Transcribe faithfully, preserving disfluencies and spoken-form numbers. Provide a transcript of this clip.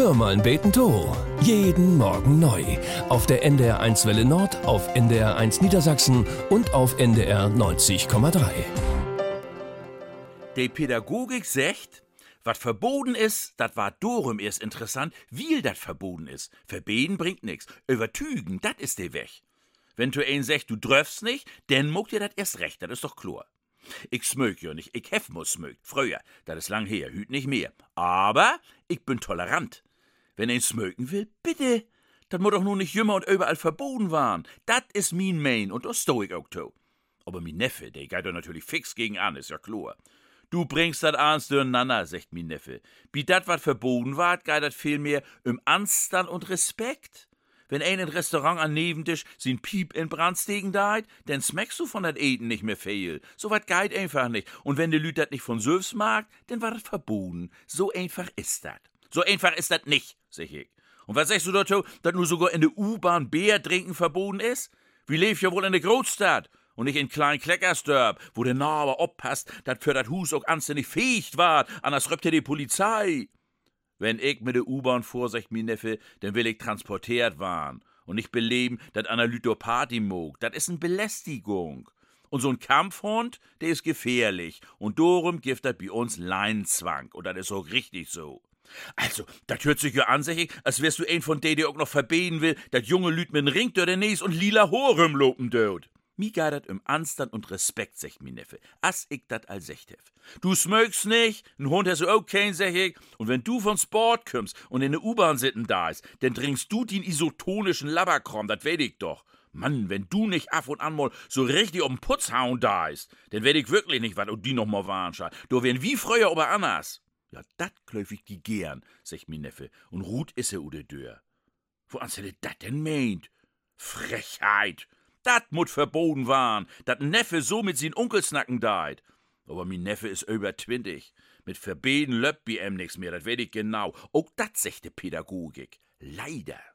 Hör mal beten to. Jeden Morgen neu. Auf der N D R eins Welle Nord, auf N D R eins Niedersachsen und auf N D R neunzig Komma drei. Die Pädagogik sagt, was verboten ist, das war dorum erst interessant, weil das verboten ist. Verbeten bringt nix. Übertügen, das ist der Weg. Wenn du einen sagst, du dröfst nicht, dann muckt dir das erst recht, das ist doch klar. Ich smög ja nicht, ich hef muss smögt. Früher, das ist lang her, hüt nicht mehr. Aber ich bin tolerant. Wenn ein smögen will, bitte. Das muss doch nur nicht jümmer und überall verboten waren. Das ist mein Main und das steh ich auch to. Aber mein Neffe, der geht doch natürlich fix gegen an, ist ja klar. Du bringst dat ans durcheinander, sagt mein Neffe. Wie dat wat verboten ward, geht dat vielmehr um Anstand und Respekt. Wenn ein in Restaurant an Nebentisch sin Piep in Brand stegen deit, dann schmeckst du von dat Eten nicht mehr viel. So wat geht einfach nicht. Und wenn de Lüt dat nicht von Söfs mag, dann war dat verboten. So einfach ist dat. So einfach ist dat nicht, sag ich. Und was sagst du dazu, dat nur sogar in der U-Bahn Bier trinken verboten ist? Wie lebt ja wohl in der Großstadt? Und nicht in kleinen Kleckersdörp, wo der Nachbar oppasst, dat für dat Hus auch anständig fähig war, anders röpte die Polizei. Wenn ich mit der U-Bahn fuhr, sagt mein Neffe, dann will ich transportiert waren und nicht beleben, dat einer Lüto Party mog. Dat is n Belästigung. Und so ein Kampfhund, der ist gefährlich. Und darum gibt dat bei uns Leinenzwang. Und dat is auch richtig so. Also, dat hört sich ja an, sag ich, als wärst du ein von denen, der auch noch verbeten will, dat junge Lüt mit n Ring durch den Nies und lila Horem lopen dort. Mi geht dat um Anstand und Respekt, sagt mi Neffe, as ich dat all secht hef. Du smögst nicht, n Hund hast du auch kein, sag ich, und wenn du von Sport kommst und in der U-Bahn sitten da ist, dann trinkst du den isotonischen Labberkram, dat weet ich doch. Mann, wenn du nicht ab und an mal so richtig um Putz hauen da ist, dann weet ich wirklich nicht, wat und die noch mal waren, schei. Du wären wie früher aber anders. Ja, dat klöf ich die gern, sagt mi Neffe, und ruht is er u de Dör. Wo ans hätte dat denn meint? Frechheit! Dat mut verboten waren, dat n Neffe so mit sin Onkelsnacken deit. Aber min Neffe is über zwanzig. Mit Verbeten löppt bi em nix mehr, dat weet ich genau. Auch dat sechte Pädagogik. Leider.